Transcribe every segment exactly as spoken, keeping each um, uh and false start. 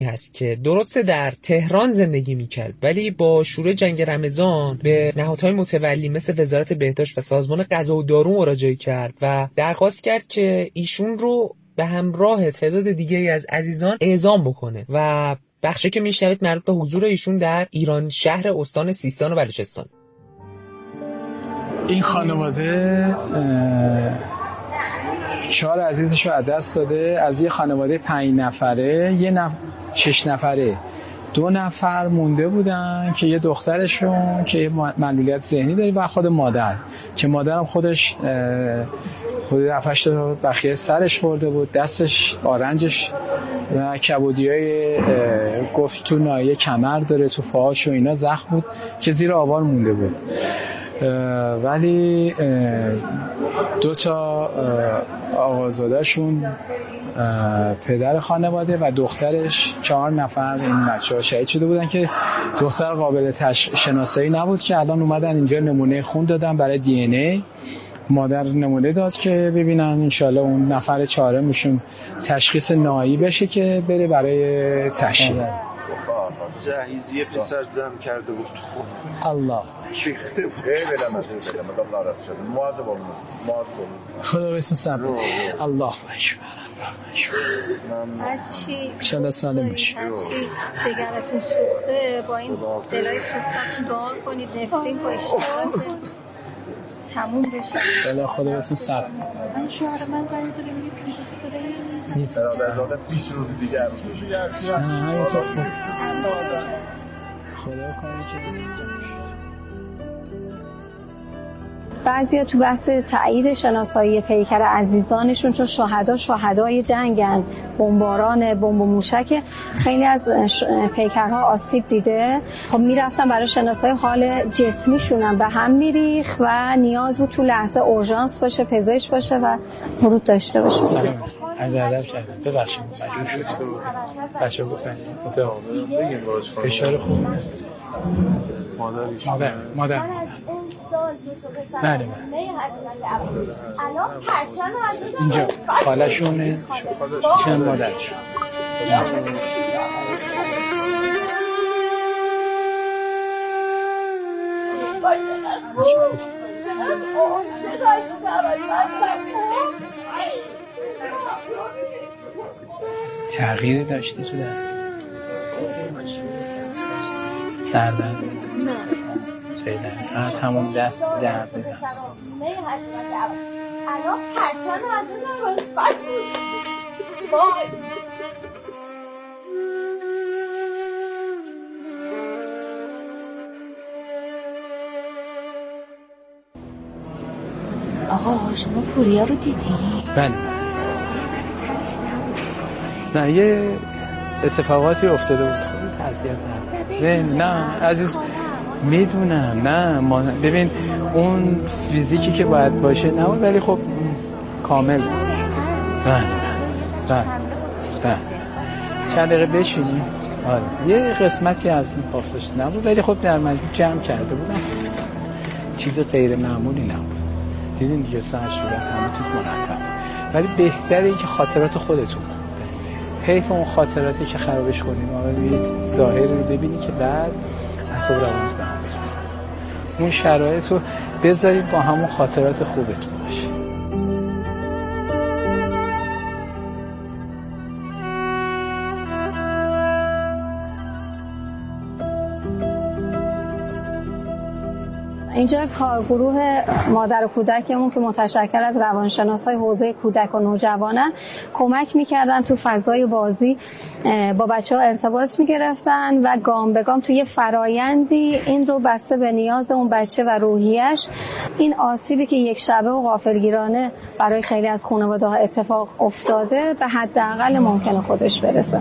هست که درسته در تهران زندگی میکرد، ولی با شروع جنگ رمضان به نهادهای متولی مثل وزارت بهداشت و سازمان غذا و دارو مراجعه کرد و درخواست کرد که ایشون رو به همراه تعداد دیگری از عزیزان اعزام بکنه و بخشی که میشنوید مربوط به حضور ایشون در ایران شهر استان سیستان و بلوچستان. این خانواده چهار عزیزش رو از دست داده. از یه خانواده پنج نفره یه نف... شش نفره دو نفر مونده بودن که یه دخترشون که معلولیت ذهنی داره و خود مادر که مادرم خودش حدود هفت بخیه سرش خورده بود، دستش آرنجش و کبودیای گفت تو نایه کمر داره، تو پاهاش و اینا زخم بود که زیر آوار مونده بود. ولی دو تا آقازاده‌شون پدر خانواده و دخترش چهار نفر این بچه‌ها شهید شده بودن که دختر قابل شناسایی نبود که الان اومدن اینجا نمونه خون دادن برای دی ان ای. مادر نمونه داد که ببینن انشالله اون نفر چهارمشون تشخیص نهایی بشه که بره برای تشییع. جهیزی پسر زم کرده بود خون. الله شیخته بود. ای بلمت ای بلمت الله رست شد. مواظب olun. مواظب olun. خدا بسم صبر. الله اکبر. هرچی انشالله سالم باشی. هرچی جگرتون سوخته با این دلای سوختتون دعا کنید، نفرین با اشتباه تموم بشه. بله خدا بهتون صبر. من شوهر من زنگ زده میگه پیش داره نیست. برادرزاده پیش روز دیگه نه همینطور خود. خدا کنه که جمعش. بعضیا تو بحث تایید شناسایی پیکر عزیزانشون چون شهدا شهدای جنگن، بمباران بمب و موشک، خیلی از پیکرها آسیب دیده. خب میرفتن برای شناسایی حال جسمیشون به هم میریخ و نیاز بود تو لحظه اورژانس باشه، پزشک باشه و ورود داشته باشه. سلام از ادب کردم. ببخشید مجبور شدم. بچه‌ها گفتن اتاق فشار خوب. مادرش مادر مادر بله بله الان پرچم اینجا خالشونه چون مادرشون تغییری داشتی تو دستی؟ سردرد؟ نه خیلی درد همون دست درد دست الان پرچم از اون رو آقا شما پوریا رو دیدی؟ بله نه یه اتفاقاتی افتاده بود خیلی تأثیر نداره. نه عزیز میدونم نه ما ببین اون فیزیکی که باید باشه نه ولی خب کامل بود. بله بله بله چند دقیقه بشینیم. آره یه قسمتی از این پافتاش نبود ولی خب در مجموع جمع کرده بودم، چیز غیر معمولی نبود. دیدین دیگه ساعت شده همه چیز مرتب، ولی بهتره این که خاطرات خودتون حیف اون خاطراتی که خرابش کنیم آره یه ظاهری رو ببینی که بعد اعصاب روانت به هم می‌ریزه. اون شرایط رو بذارید با همون خاطرات خوبتون باشه. اینجا کارگروه مادر و کودکمون که متشکل از روانشناسای حوزه کودک و نوجوانن کمک میکردن تو فضای بازی با بچه‌ها ارتباط میگرفتن و گام به گام توی فرایندی این رو بسته به نیاز اون بچه و روحیش این آسیبی که یک شبه و غافلگیرانه برای خیلی از خانواده‌ها اتفاق افتاده به حداقل ممکنه خودش برسه.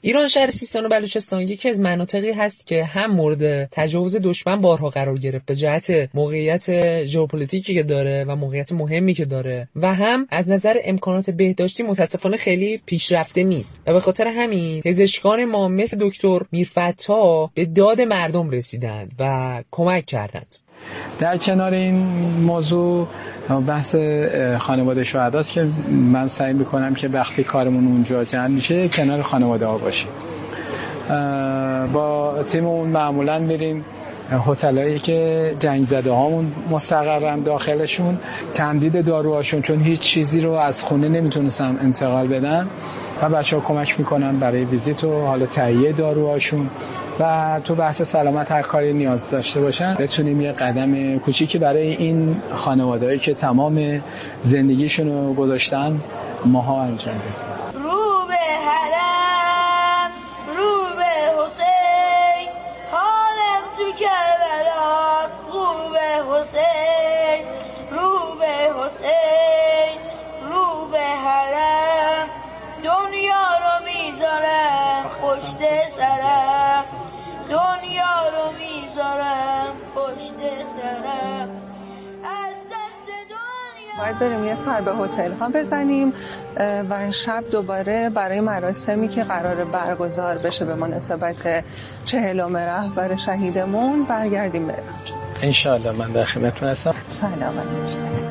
ایران شهر سیستان و بلوچستان یکی از مناطقی هست که هم مورد تجاوز دشمن بارها قرار گرفت به جهت موقعیت ژئوپلیتیکی که داره و موقعیت مهمی که داره و هم از نظر امکانات بهداشتی متاسفانه خیلی پیشرفته نیست و به خاطر همین پزشکان ما مثل دکتر میرفتح به داد مردم رسیدند و کمک کردند. در کنار این موضوع بحث خانواده شهداست که من سعی میکنم که وقتی کارمون اونجا جمع میشه کنار خانواده ها باشیم. با تیممون معمولا میریم هتلایی که جنگ زده هامون مستقرن داخلشون، تمدید داروهاشون، چون هیچ چیزی رو از خونه نمیتونستم انتقال بدن و بچه‌ها کمک میکنن برای ویزیت و حالا تهیه داروهاشون و تو بحث سلامت هر کاری نیاز داشته باشن بتونیم یه قدم کوچیکی برای این خانواده‌ای که تمام زندگیشون رو گذاشتن ماها انجام بدیم. رو به حرم، رو به حسین، حالم تو کربلات، رو به حسین، رو به حسین، رو به حرم، دنیا رو میذارم پشت سرم، دنیا رو میذارم پشت سرم، از دست دنیا. باید بریم یه سر به هتل ها بزنیم و شب دوباره برای مراسمی که قرار برگزار بشه به مناسبت چهلم رهبر شهیدمون برگردیم بریم. انشالله. من در خدمتتون هستم. سلامت باشید.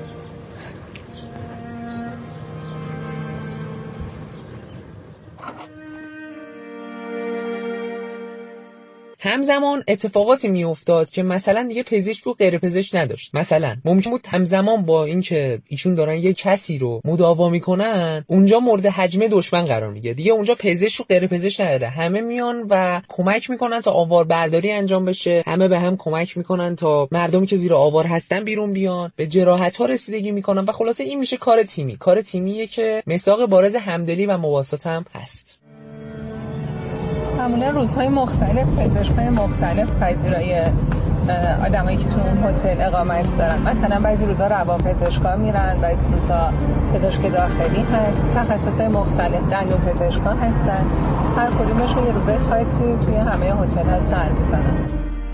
همزمان اتفاقاتی میافتاد که مثلا دیگه پزشک و غیر پزشک نداشت. مثلا ممکن بود همزمان با اینکه ایشون دارن یه کسی رو مداوا میکنن اونجا مورد هجمه دشمن قرار میگیره. دیگه اونجا پزشک و غیر پزشک نداره، همه میان و کمک میکنن تا آواربرداری انجام بشه، همه به هم کمک میکنن تا مردمی که زیر آوار هستن بیرون بیان، به جراحت ها رسیدگی میکنن و خلاصه این میشه کار تیمی. کار تیمیه که مصداق بارز همدلی و مواسات هم هست. معمولا روزهای مختلف پزشکای مختلف پذیرای آدمایی که تو اون هتل اقامت دارن. مثلا بعضی روزا روان پزشکا میرن، بعضی روزا پزشک داخلی هست، تخصصهای مختلف، دندون پزشکا هستن. هر کدومشون یه روزای خاصی توی همه هتل‌ها سر میزنن.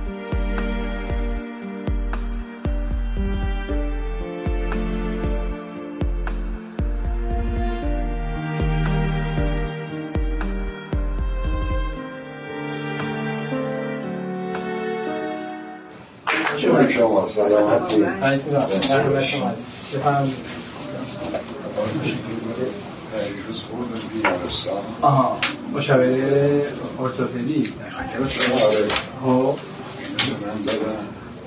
شما شما سلامتی. مرحبا شما هست. بفرمایید. روز خوردم بیمارستان. آها. مشاوره ارتوپدی. آره. خب. من دادم.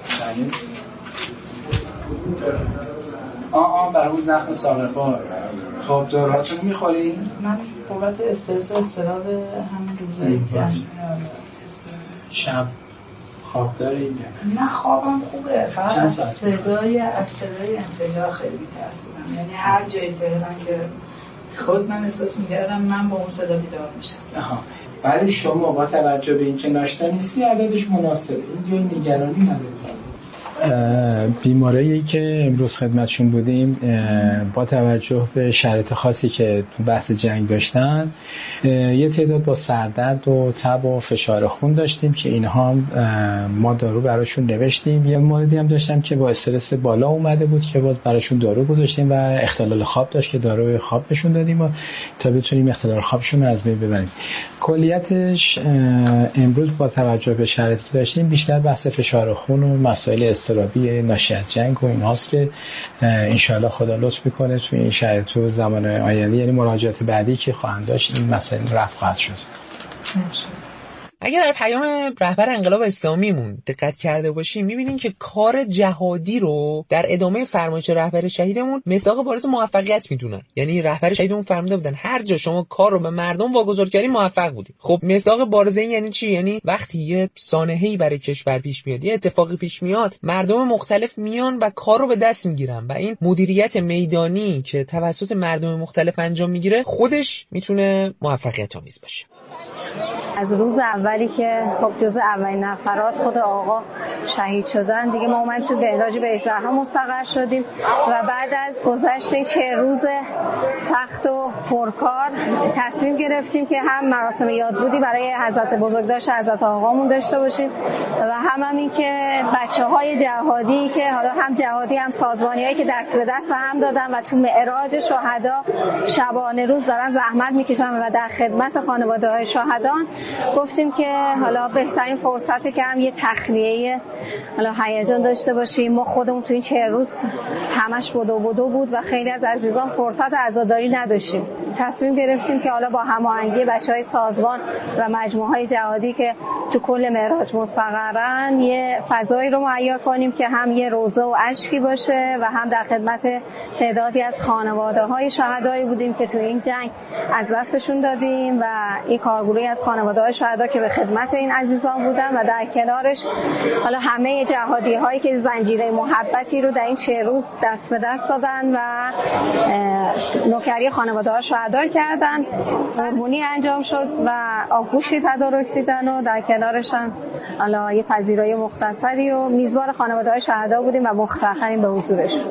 آه آه برای اون زخم ساق پا. خب داروهاتون میخورین؟ من بابت استرس و اضطراب همین روزای جمع شب خواب دارید؟ نه خوابم خوبه، فقط از صدای از صدای انفجار خیلی میترسیدم. یعنی هر جایی تهران که خود من احساس میکردم من با اون صدا بیدار میشم. آها. ولی شما با توجه به اینکه ناشتا نیستی عددش مناسبه، این جای نگرانی ندارید. بیماریایی که امروز خدمتشون بودیم با توجه به شرایط خاصی که تو بحث جنگ داشتن یه تعداد با سردرد و تب و فشار خون داشتیم که اینها ما دارو براشون نوشتیم. یه موردی هم داشتم که با استرس بالا اومده بود که باز براشون دارو گذاشتیم و اختلال خواب داشت که دارو خواب بهشون دادیم و تا بتونیم اختلال خوابشون رو از بین ببریم. کلیتش امروز با توجه به شرایطی که داشتیم بیشتر بحث فشار خون و مسائل اضطرابی ناشی از جنگ و این هاست که انشاءالله خدا لطف میکنه توی این شرایط تو زمان آینده، یعنی مراجعات بعدی که خواهند داشت این مسائل رفع خواهد شد. اگر در پیام رهبر انقلاب اسلامیمون دقت کرده باشیم می‌بینیم که کار جهادی رو در ادامه فرمایش رهبر شهیدمون مصداق بارز موفقیت میدونن. یعنی رهبر شهیدمون فرموده بودن هر جا شما کار رو به مردم واگذار کردی موفق بودی. خب مصداق بارز این یعنی چی؟ یعنی وقتی یه سانحه‌ای برای کشور پیش میاد، یه اتفاقی پیش میاد، مردم مختلف میان و کار رو به دست میگیرن و این مدیریت میدانی که توسط مردم مختلف انجام میگیره خودش میتونه موفقیت آمیز باشه. از روز اولی که خب جز اولین نفرات خود آقا شهید شدن دیگه ما اومدیم تو بهراج بیضحا مستقر شدیم و بعد از گذشت چه روز سخت و پرکار تصمیم گرفتیم که هم مراسم یادبودی برای حضرت بزرگداشت حضرت آقامون داشته باشیم و هم همین که بچه‌های جهادی که حالا هم جهادی هم سازمانیایی که دست به دست هم دادن و تو معراج شهدا شبانه روز دارن زحمت میکشن و در خدمت خانواده‌های شهدان گفتیم که حالا بهترین فرصتی که هم یه تخلیه حالا هیجان داشته باشیم. ما خودمون تو این چه روز همش بدو بدو بود و خیلی از عزیزان فرصت عزاداری نداشتیم. تصمیم گرفتیم که حالا با هماهنگی بچهای سازمان و مجموعه‌های جهادی که تو کل معراج مستقرن یه فضایی رو مهیا کنیم که هم یه روزه و اشکی باشه و هم در خدمت تعدادی از خانواده‌های شهدایی بودیم که تو این جنگ از دستشون دادیم و این کارگروهی از خانواده‌های شهدا که به خدمت این عزیزان بودن و در کنارش حالا همه جهادی‌هایی که زنجیره محبتی رو در این چه روز دست به دست دادن و نوکری خانواده‌ها شهدا کردن. قربانی انجام شد و آبگوشتی تدارک دیدن و در کنارش هم حالا یه پذیرایی مختصری و میزبان خانواده‌های شهدا بودیم و مفتخریم به حضورشون.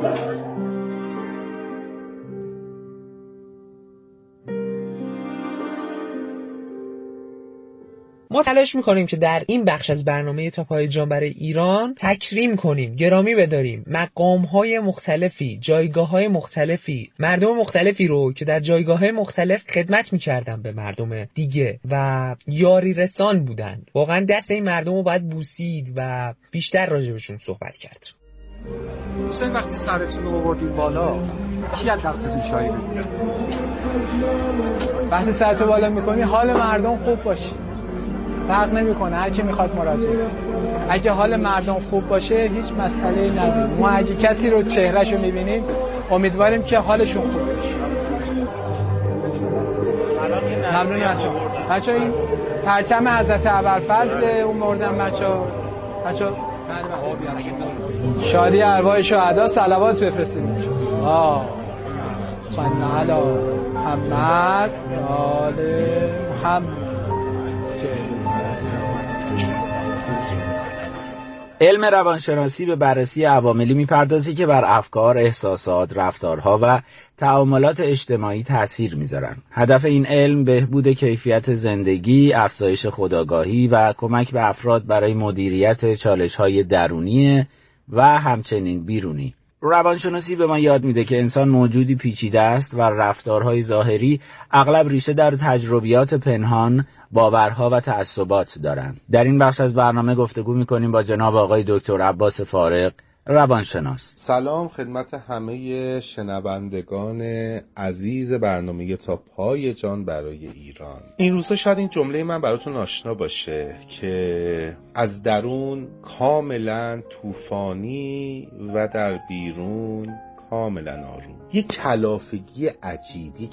ما تلاش میکنیم که در این بخش از برنامه تا پای جان برای ایران تکریم کنیم، گرامی بداریم مقام‌های مختلفی، جایگاه‌های مختلفی، مردم مختلفی رو که در جایگاه‌های مختلف خدمت میکردن به مردم دیگه و یاری رسان بودند. واقعا دست این مردم رو باید بوسید و بیشتر راجبشون صحبت کرد. حسین وقتی سرتون رو آوردین بالا کی از دستتون شایی بگیره؟ وقتی سرتو بالا میکنی حال مردم خوب باشه، فرق نمیکنه هر کی میخواد مراجعه. اگه حال مردم خوب باشه هیچ مسئله‌ای نداره. ما اگه کسی رو چهرهشو میبینیم امیدواریم که حالشون خوب باشه. ممنونی از شما بچه‌ها. این پرچم حضرت ابوالفضل اون مردن بچه‌ها. بچه‌ها شادی ارواح شهدا صلوات بفرستید. آه صلی علی محمد آل محمد. علم روانشناسی به بررسی عواملی میپردازی که بر افکار، احساسات، رفتارها و تعاملات اجتماعی تأثیر میذارن. هدف این علم بهبود کیفیت زندگی، افزایش خودآگاهی و کمک به افراد برای مدیریت چالش‌های درونی و همچنین بیرونی. روانشناسی به ما یاد میده که انسان موجودی پیچیده است و رفتارهای ظاهری اغلب ریشه در تجربیات پنهان، باورها و تعصبات دارند. در این بخش از برنامه گفتگو میکنیم با جناب آقای دکتر عباس فارق، روانشناس. سلام خدمت همه شنوندگان عزیز برنامه تا پای جان برای ایران. این روزا شاید این جمله من براتون آشنا باشه که از درون کاملا طوفانی و در بیرون کاملا آروم. یک کلافگی عجیب، یک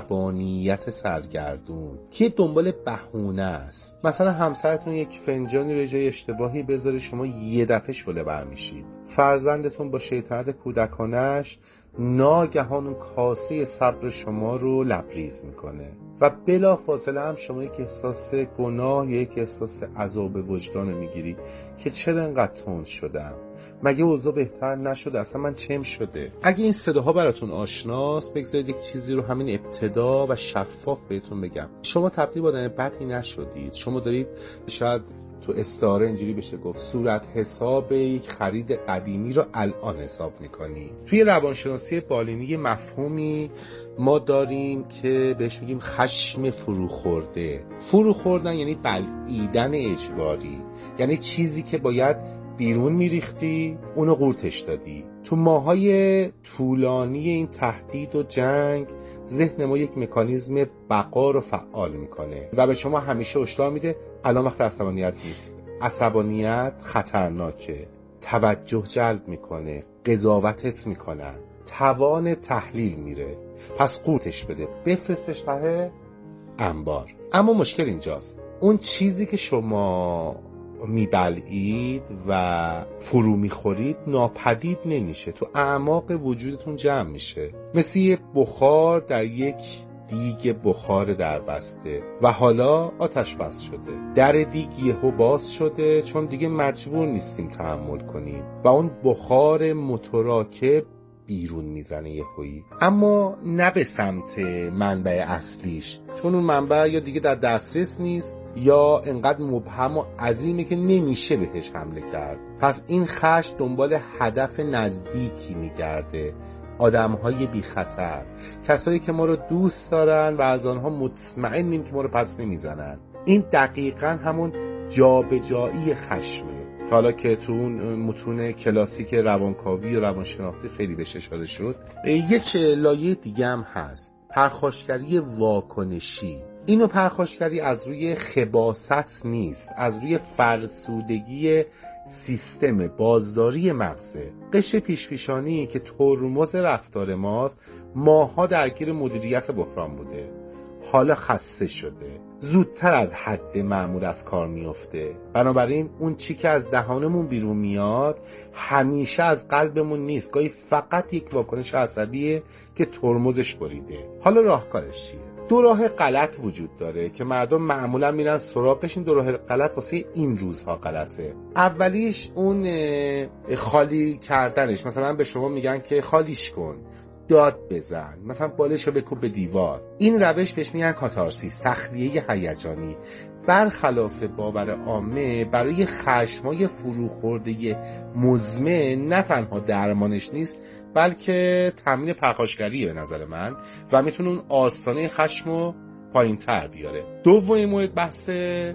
عصبانیت سرگردون که دنبال بهونه است. مثلا همسرتون یک فنجانی رو جای اشتباهی بذاره، شما یه دفعه شله برمیشید. فرزندتون با شیطنت کودکانش ناگهان اون کاسه صبر شما رو لبریز میکنه و بلا فاصله هم شما یک احساس گناه یا یک احساس عذاب وجدان میگیری که چرا انقدر تند شدم، مگه اوضاع بهتر نشده، اصلا من چم شده. اگه این صداها براتون آشناست بگذارید یک چیزی رو همین ابتدا و شفاف بهتون بگم. شما تبدیل به آدم بدی نشدید. شما دارید شاید تو استعاره اینجوری بشه گفت صورت حساب یک خرید قدیمی رو الان حساب میکنی. توی روانشناسی بالینی مفهومی ما داریم که بهش میگیم خشم فروخورده. فروخوردن یعنی بلعیدن اجباری، یعنی چیزی که باید بیرون میریختی اونو قورتش دادی. تو ماهای طولانی این تهدید و جنگ ذهن ما یک مکانیزم بقا رو فعال میکنه و به شما همیشه هشدار میده الان وقت عصبانیت نیست. عصبانیت خطرناکه، توجه جلب میکنه، قضاوتت میکنن، توان تحلیل میره، پس قورتش بده، بفرستش ته انبار. اما مشکل اینجاست، اون چیزی که شما میبلعید و فرو میخورید ناپدید نمیشه، تو اعماق وجودتون جمع میشه، مثل یه بخار در یک دیگ بخار در بسته و حالا آتش بس شده. در دیگ یهو باز شده چون دیگه مجبور نیستیم تحمل کنیم و اون بخار متراکب بیرون میزنه یهویی، اما نه به سمت منبع اصلیش، چون اون منبع یا دیگه در دسترس نیست یا انقدر مبهم و عظیمه که نمیشه بهش حمله کرد. پس این خشم دنبال هدف نزدیکی میگرده، آدم‌های بی خطر، کسایی که ما رو دوست دارن و از آنها مطمئنیم که ما رو پس نمیزنن. این دقیقاً همون جابجایی خشمه. حالا که تو اون متون کلاسیک روانکاوی و روانشناختی خیلی بهش اشاره شد، یک لایه دیگه هم هست، پرخاشگری واکنشی. اینو پرخاشگری از روی خباثت نیست، از روی فرسودگی سیستم بازداری مغزه. قشر پیشپیشانی که ترمز رفتار ماست ماها درگیر مدیریت بحران بوده، حالا خسته شده، زودتر از حد معمول از کار میفته. بنابراین اون چی که از دهانمون بیرون میاد همیشه از قلبمون نیست، گاهی فقط یک واکنش عصبیه که ترمزش بریده. حالا راهکارش چیه؟ دو راه غلط وجود داره که مردم معمولا میرن سراغش. این دو راه غلط واسه این روزها غلطه. اولیش اون خالی کردنش، مثلا به شما میگن که خالیش کن، داد بزن، مثلا بالشو بکوب به دیوار. این روش بهش میگن کاتارسیس، تخلیه هیجانی. برخلاف باور عامه، برای خشمای فروخورده مزمن نه تنها درمانش نیست بلکه تمرین پرخاشگریه به نظر من و میتونه اون آستانه خشمو پایین تر بیاره. دومین مورد بحث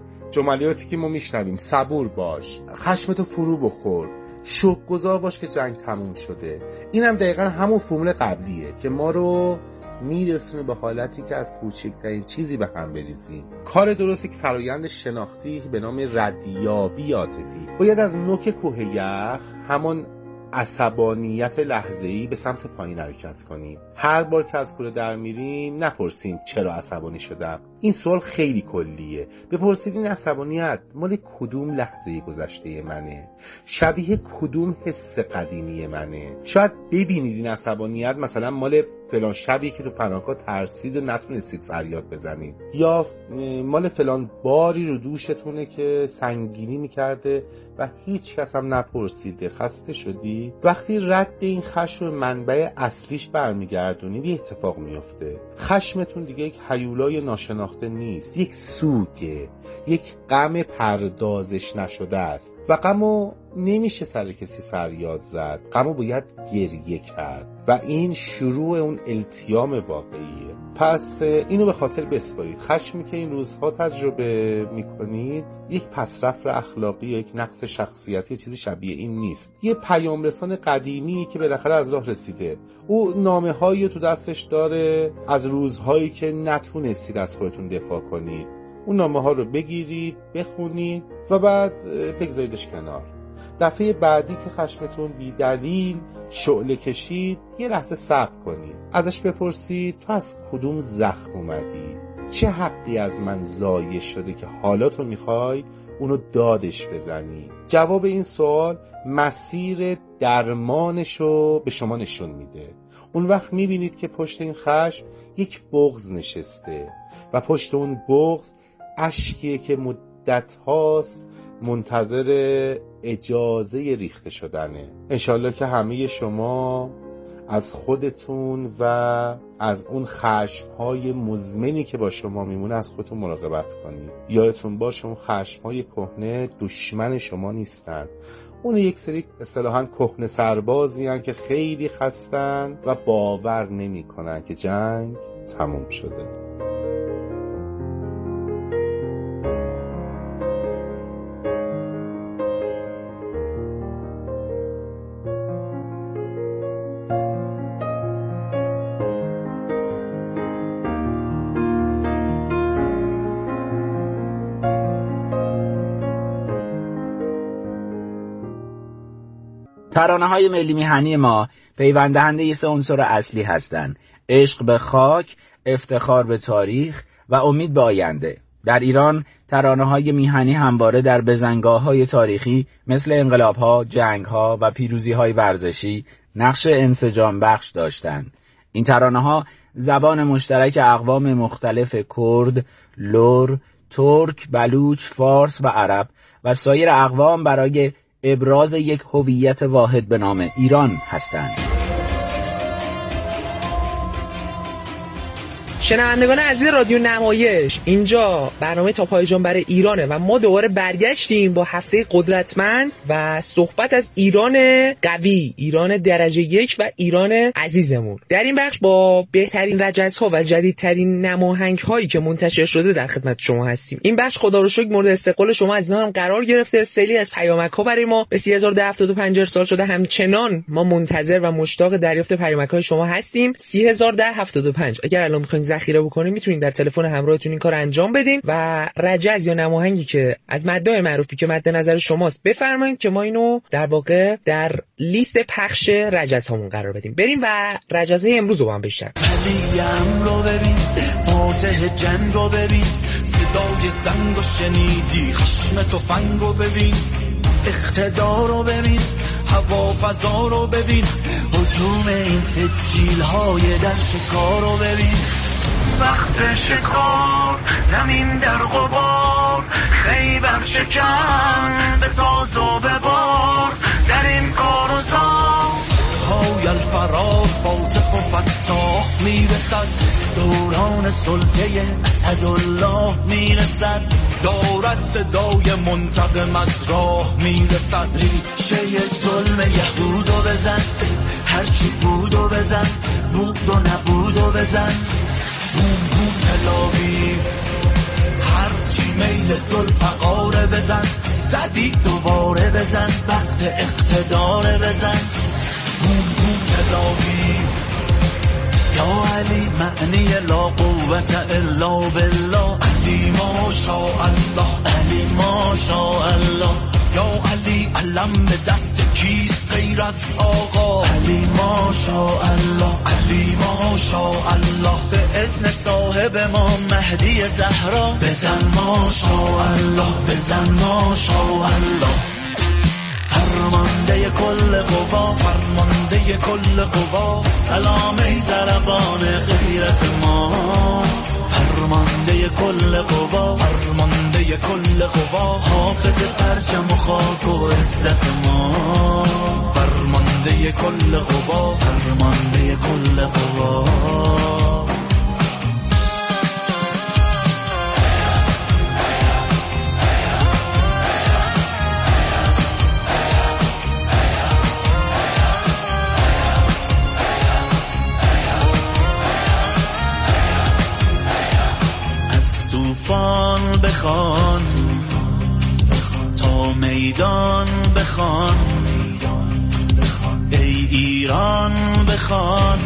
جملاتی که ما میشنویم، صبور باش، خشمتو فرو بخور، شکرگزار باش که جنگ تموم شده. این هم دقیقا همون فرمول قبلیه که ما رو میرسونه به حالتی که از کوچکترین چیزی به هم بریزیم. کار درسته که فرایند شناختی به نام ردیابی عاطفی باید از نوک کوه یخ، همان عصبانیت لحظه‌ای، به سمت پایین حرکت کنیم. هر بار که از کوره در میریم نپرسیم چرا عصبانی شدم. این سوال خیلی کلیه. بپرسید این عصبانیت مال کدوم لحظه گذشته منه؟ شبیه کدوم حس قدیمی منه؟ شاید ببینید این عصبانیت مثلا مال فلان شبیه که تو پناهگاه ترسید و نتونستید فریاد بزنید، یا مال فلان باری رو دوشتونه که سنگینی میکرده و هیچ کس هم نپرسیده خسته شدی. وقتی رد این خشم منبع اصلیش برمیگردونید یه اتفاق میفته. خشمتون دیگه یک هیولای ناشناخته نیست، یک سوگه، یک غم پردازش نشده است و غمو نمیشه سر کسی فریاد زد، غمو باید گریه کرد و این شروع اون التیام واقعیه. پس اینو به خاطر بسپارید. خشمی که این روزها تجربه میکنید یک پسرفت اخلاقی، یک نقص شخصیتی، چیزی شبیه این نیست. یه پیام رسان قدیمی که بالاخره از راه رسیده. او نامه هایی تو دستش داره از روزهایی که نتونستید از خودتون دفاع کنید. اون نامه ها رو بگیرید، بخونید و بعد بگذاریدش کنار. دفعه بعدی که خشمتون بی دلیل شعله کشید یه لحظه صبر کنید، ازش بپرسید تو از کدوم زخم اومدی؟ چه حقی از من ضایع شده که حالا تو میخوای اونو دادش بزنی؟ جواب این سوال مسیر درمانشو به شما نشون میده. اون وقت میبینید که پشت این خشم یک بغض نشسته و پشت اون بغض اشکیه که مدت هاست منتظر اجازه ریخته شدنه. انشالله که همه شما از خودتون و از اون خشم‌های مزمنی که با شما میمونه از خودتون مراقبت کنید. یادتون باشه اون خشم‌های کهنه دشمن شما نیستن. اون یک سری اصطلاحاً کهنه سربازی هن که خیلی خستن و باور نمی کنن که جنگ تموم شده. ترانه‌های ملی میهنی ما پیوند دهنده سه عنصر اصلی هستند: عشق به خاک، افتخار به تاریخ و امید به آینده. در ایران ترانه‌های میهنی همواره در بزنگاه‌های تاریخی مثل انقلاب‌ها، جنگ‌ها و پیروزی‌های ورزشی نقش انسجام بخش داشتند. این ترانه‌ها زبان مشترک اقوام مختلف کرد، لر، ترک، بلوچ، فارس و عرب و سایر اقوام برای ابراز یک هویت واحد به نام ایران هستند. شنوندگان عزیز رادیو نمایش، اینجا برنامه تا پای جان برای ایرانه و ما دوباره برگشتیم با هفته قدرتمند و صحبت از ایران قوی، ایران درجه یک و ایران عزیزمون. در این بخش با بهترین رجزها و جدیدترین نماهنگ هایی که منتشر شده در خدمت شما هستیم. این بخش خدا رو شکر مورد استقبال شما عزیزان هم قرار گرفته. سیلی از پیامک ها برای ما به سی هزار و ده هفتاد و پنج ارسال شده. همچنان ما منتظر و مشتاق دریافت پیامک های شما هستیم. سی هزار و ده هفتاد و پنج. اگر الان میخواین ذخیره بکنید میتونید در تلفن همراهتون این کارو انجام بدین و رجز یا نماهنگی که از مدای معروفی که مد نظر شماست بفرمایید که ما اینو در واقع در لیست پخش رجز هامون قرار بدیم. بریم و رجزهای امروز رو با هم بشنویم. علیم رو ببین، فاتح جنگ رو ببین، صدای زنگ رو شنیدی، خشم تفنگ رو ببین، اقتدار رو ببین، هوا فضا رو ببین، هجوم این سجیل های در شکار رو ببین. وقت شکار زمین در غبار، خیبر شکن به تاز و به بار، در این کار و زار های الفراغ فاتح و فتاح میرسد، دوران سلطه اسدالله میرسد، دارد صدای منتقم از راه میرسد. ریشه ظلم یهودو بزن، هرچی بودو بزن، بود و نبودو بزن، بوم بوم تلاوی، هرچی میل ذوالفقار بزن، زدی دوباره بزن، وقت اقتدار بزن، بوم بوم تلاوی. یا علی معنی لا قوت الا بالله، علی ما شاء الله، علی ما شاء الله. یا علی علم به دست کیست غیر از آقا، علی ما شاء الله، علی ما شاء الله. به اذن صاحب ما مهدی زهرا، بزن ما شاء الله، بزن ما شاء الله. فرمانده کل قوا، فرمانده کل قوا، سلام ای زربان غیرت ما. فرمانده کل قوا، فرمانده کل قوا، حافظ پرچم و خاک و عزت ما. فرمانده کل قوا، فرمانده کل قوا. طوفان بخوان تا میدان بخوان، ای ایران بخوان،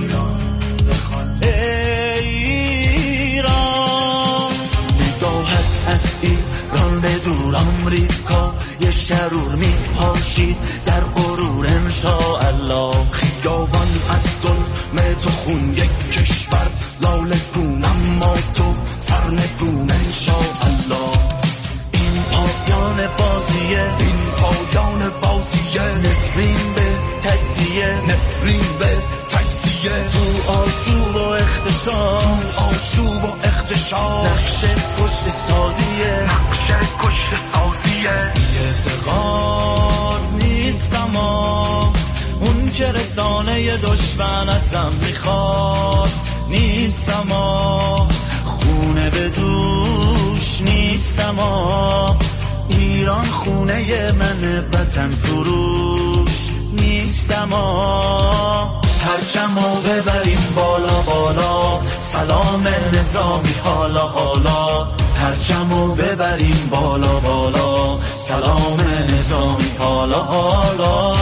ای ایران. نگاهت از ایران به دور آمریکا، یه شرور می پاشید در غرور انشاءالله. خیابان از ظلم تو خون یک کشور، لاله گون اما تو سرنگون انشاءالله. این پایان بازیه، این پایان بازیه، نفرین به تجزیه، نفرین به تجزیه. تو آشوب و اختشاش، تو آشوب و اختشاش، نقشه کشت سازیه، نقشه کشت سازیه. اعتقاد نیستم آه، اون که رسانه دشمن ازم میخواد نیستم آه، خونه به دوش نیستم آه. ایران خونه من، وطن فروش نیستم آه. پرچمو ببریم بالا بالا، سلام نظامی حالا حالا. پرچمو ببریم بالا بالا، سلام نظامی حالا حالا.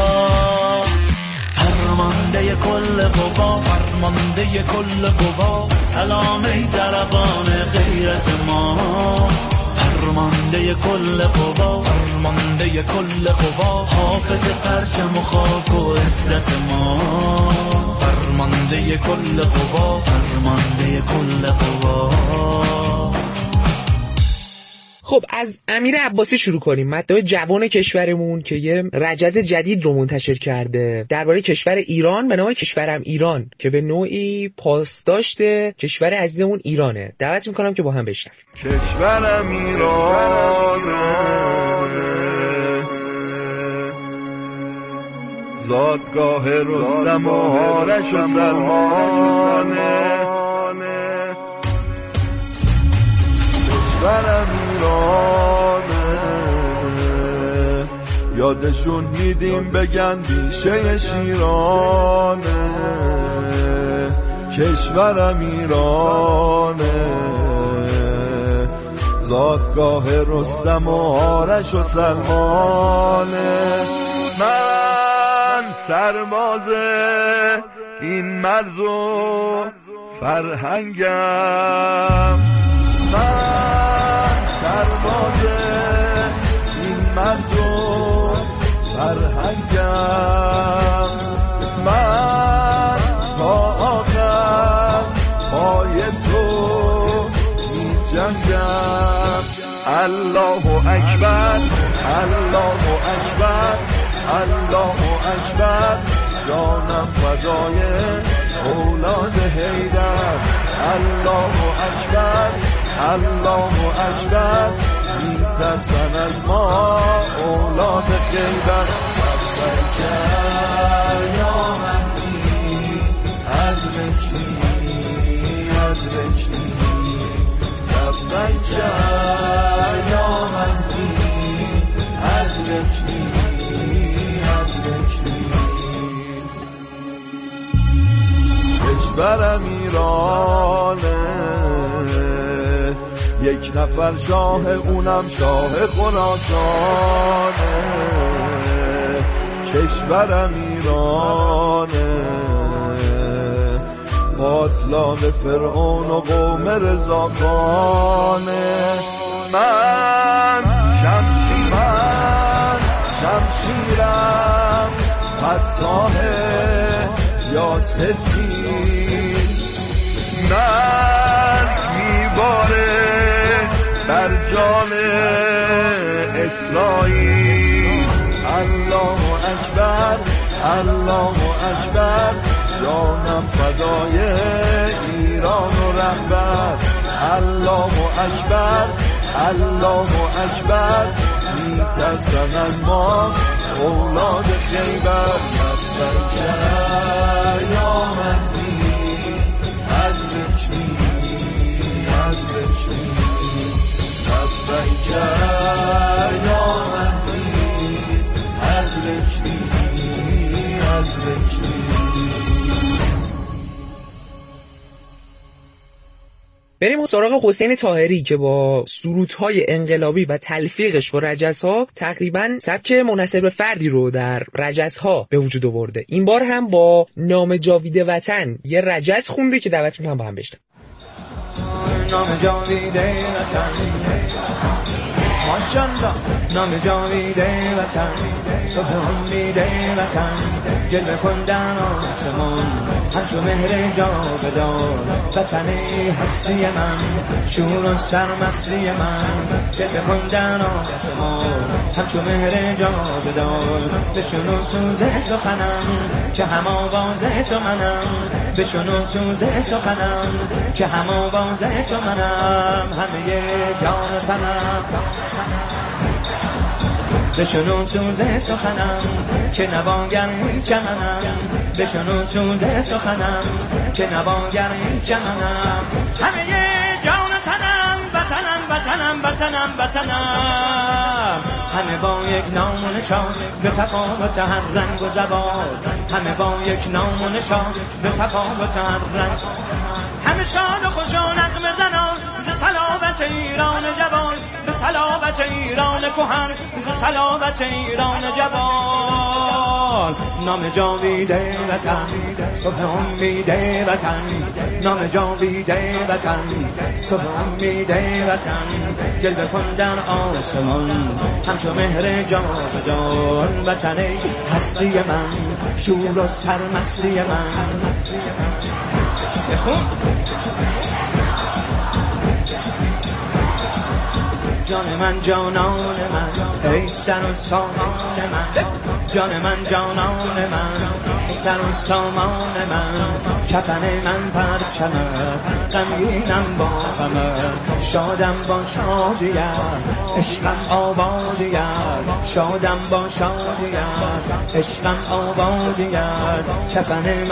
فرمانده کل قوا، فرمانده کل قوا، سلام ای زربان غیرت ما. فرمانده کل قوا، فرمانده کل قوا، حافظ پرچم و خاک و عزت ما. فرمانده کل قوا، فرمانده کل قوا. خب از امیر عباسی شروع کنیم. مطلب جوان کشورمون که یه رجز جدید رو منتشر کرده درباره کشور ایران به نام کشورم ایران که به نوعی پاسداشت کشور عزیزمون ایرانه. دعوت میکنم که با هم بشنویم. کشورم ایران زادگاه رستم و آرش و سلمان، کشورم ایرانه یادشون میدیم بگن بیشه شیرانه، کشورم ایرانه زادگاه رستم و آرش و سلمانه. من سرباز این مرز و فرهنگم، من سرباز این مرز و فرهنگم، من تا آخر پای تو می جنگم. الله اکبر الله اکبر الله اکبر جانم فدای اولاد حیدر. الله اکبر الله اکبر میترسن از ما اولاد خیبر. لبیک یا مهدی ادرکنی ادرکنی لبیک یا مهدی ادرکنی ادرکنی. کشورم ایرانه یک نفر شاه اونم شاه خراسانه، کشورم ایرانه قاتلان فرعون و قوم رضاخانه. من شمشیر من شمشیرم فتاح یا سفید، من میباره بر جان اسرائیل. الله اکبر الله اکبر جانم فدای ایران و رهبر. الله اکبر الله اکبر میترسن از ما اولاد خیبر. لبیک یا مهدی ادرکنی ادرکنی لبیک یا مهدی ادرکنی ادرکنی. بریم سراغ حسین طاهری که با سرودهای انقلابی و تلفیقش با رجزها تقریبا سبک منحصر به فردی رو در رجزها به وجود آورده. این بار هم با نام جاوید وطن یه رجز خونده که دعوت میکنم با هم بشنویم. نام جاوید وطن ماشاءالله، نام جاوید وطن صبح امید وطن جلوه کندن آسمان همچو مهر جاودان. وطن هستی من شور و سرمستی من جلوه کندن آسمان همچو مهر جاودان. بشنو سوز سخنم که هم آواز تو منم، بشنو سوز سخنم که هم آواز تو منم. همه جان تنم بشنو سوز سخنم که نواگر چمنم، بشنو سوز سخنم که نواگر چمنم. همه جان تنم وطنم وطنم وطنم وطنم. همه با یک نام و نشان به تفاوت هر رنگ و زبان، همه با یک نام و نشان به تفاوت هر رنگ. همه شاد و خوش و نغمه زنان ز صلابت ایران جوان، به صلابت ایران کهن ز صلابت ایران جوان. نام جاوید وطن صبح امید وطن، نام جاوید وطن صبح امید وطن جلوه کندن آسمان همچو مهر جاودان. وطن هستی من شور و سرمستی من. بخون جان من جانان من ای سر و سامان من جان من جانان من سر و سامان من کفن من پرچمت غمگینم با غمت شادم با شادیت عشقم آبادیت شادم با شادیت عشقم آبادیت کفن من